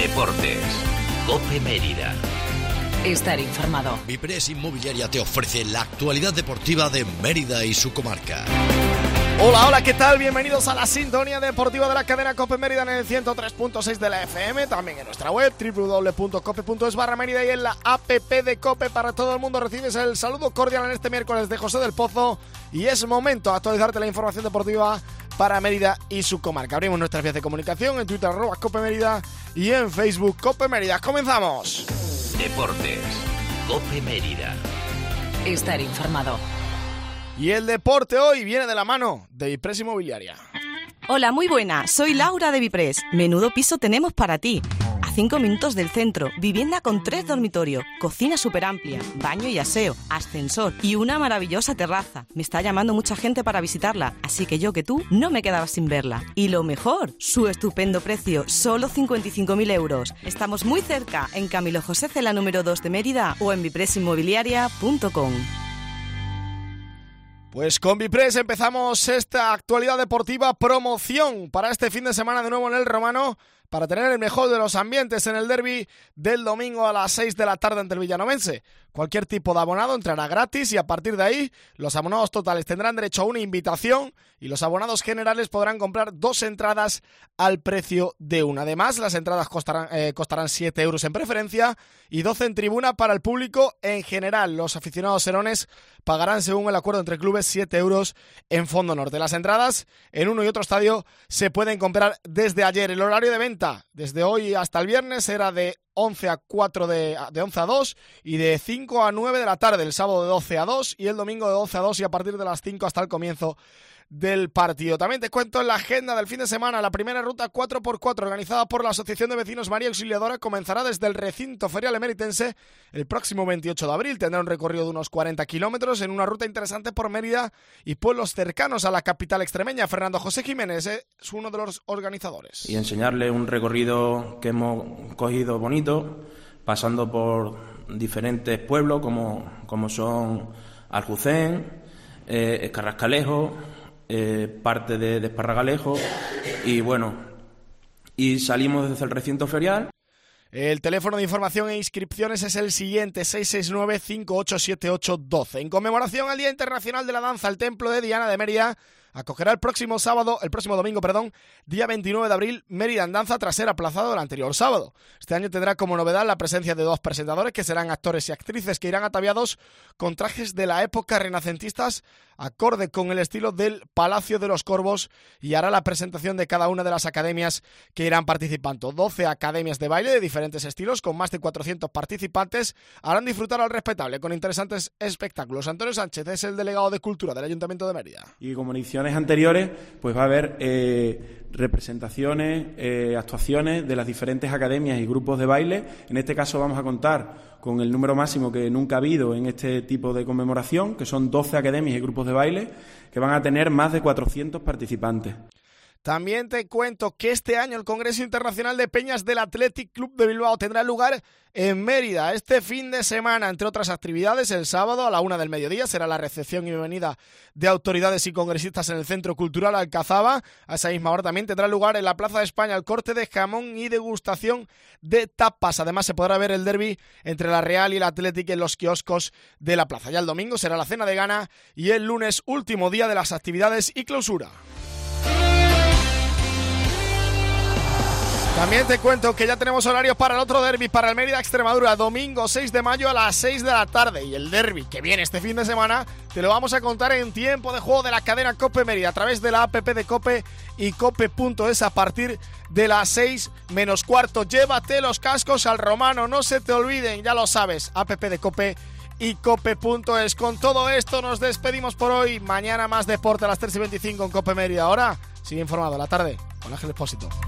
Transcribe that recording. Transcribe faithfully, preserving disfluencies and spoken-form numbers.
Deportes. COPE Mérida. Estar informado. Vipres Inmobiliaria te ofrece la actualidad deportiva de Mérida y su comarca. Hola, hola, ¿qué tal? Bienvenidos a la sintonía deportiva de la cadena COPE Mérida en el ciento tres punto seis de la F M, también en nuestra web doble u doble u doble u punto cope punto es barra Mérida y en la app de COPE para todo el mundo. Recibes el saludo cordial en este miércoles de José del Pozo y es momento de actualizarte la información deportiva para Mérida y su comarca. Abrimos nuestras vías de comunicación en Twitter, arroba COPE Mérida, y en Facebook, COPE Mérida. ¡Comenzamos! Deportes. COPE Mérida. Estar informado. Y el deporte hoy viene de la mano de Vipres Inmobiliaria. Hola, muy buena. Soy Laura de Vipres. Menudo piso tenemos para ti. A cinco minutos del centro, vivienda con tres dormitorios, cocina súper amplia, baño y aseo, ascensor y una maravillosa terraza. Me está llamando mucha gente para visitarla, así que yo que tú no me quedaba sin verla. Y lo mejor, su estupendo precio, solo cincuenta y cinco mil euros. Estamos muy cerca, en Camilo José Cela número dos de Mérida o en vipres inmobiliaria punto com. Pues con Vipres empezamos esta actualidad deportiva, promoción para este fin de semana de nuevo en el Romano, para tener el mejor de los ambientes en el derbi del domingo a las seis de la tarde ante el Villanovense. Cualquier tipo de abonado entrará gratis y a partir de ahí los abonados totales tendrán derecho a una invitación y los abonados generales podrán comprar dos entradas al precio de una. Además, las entradas costarán, eh, costarán siete euros en preferencia y doce en tribuna para el público en general. Los aficionados serones pagarán, según el acuerdo entre clubes, siete euros en Fondo Norte. Las entradas en uno y otro estadio se pueden comprar desde ayer. El horario de venta desde hoy hasta el viernes era de once a cuatro de, de once a dos y de cinco a nueve de la tarde, el sábado de doce a dos y el domingo de doce a dos y a partir de las cinco hasta el comienzo del partido. También te cuento en la agenda del fin de semana, la primera ruta cuatro por cuatro organizada por la Asociación de Vecinos María Auxiliadora comenzará desde el recinto ferial emeritense el próximo veintiocho de abril. Tendrá un recorrido de unos cuarenta kilómetros en una ruta interesante por Mérida y pueblos cercanos a la capital extremeña. Fernando José Jiménez es uno de los organizadores. Y enseñarle un recorrido que hemos cogido bonito, pasando por diferentes pueblos como, como son Aljucén, eh, Escarrascalejo, Eh, parte de, de Esparragalejo y bueno, y salimos desde el recinto ferial. El teléfono de información e inscripciones es el siguiente, seis seis nueve, cinco ocho siete ocho uno dos. En conmemoración al Día Internacional de la Danza, el Templo de Diana de Mérida acogerá el próximo sábado, el próximo domingo, perdón, día veintinueve de abril, Mérida en Danza tras ser aplazado el anterior sábado. Este año tendrá como novedad la presencia de dos presentadores que serán actores y actrices que irán ataviados con trajes de la época renacentistas acorde con el estilo del Palacio de los Corvos y hará la presentación de cada una de las academias que irán participando. doce academias de baile de diferentes estilos con más de cuatrocientos participantes harán disfrutar al respetable con interesantes espectáculos. Antonio Sánchez es el delegado de Cultura del Ayuntamiento de Mérida. Y como en ediciones anteriores, pues va a haber eh, representaciones, eh, actuaciones de las diferentes academias y grupos de baile. En este caso vamos a contar con el número máximo que nunca ha habido en este tipo de conmemoración, que son doce academias y grupos de baile, que van a tener más de cuatrocientos participantes. También te cuento que este año el Congreso Internacional de Peñas del Athletic Club de Bilbao tendrá lugar en Mérida este fin de semana. Entre otras actividades, el sábado a la una del mediodía será la recepción y bienvenida de autoridades y congresistas en el Centro Cultural Alcazaba. A esa misma hora también tendrá lugar en la Plaza de España el corte de jamón y degustación de tapas. Además se podrá ver el derbi entre la Real y el Athletic en los kioscos de la plaza. Ya el domingo será la cena de gana y el lunes último día de las actividades y clausura. También te cuento que ya tenemos horarios para el otro derbi, para el Mérida Extremadura, domingo seis de mayo a las seis de la tarde. Y el derbi que viene este fin de semana te lo vamos a contar en tiempo de juego de la cadena COPE Mérida a través de la app de COPE y cope punto es a partir de las seis menos cuarto. Llévate los cascos al Romano, no se te olviden, ya lo sabes, app de COPE y cope punto es. Con todo esto nos despedimos por hoy. Mañana más deporte a las tres y veinticinco en COPE Mérida. Ahora sigue informado a la tarde con Ángel Expósito.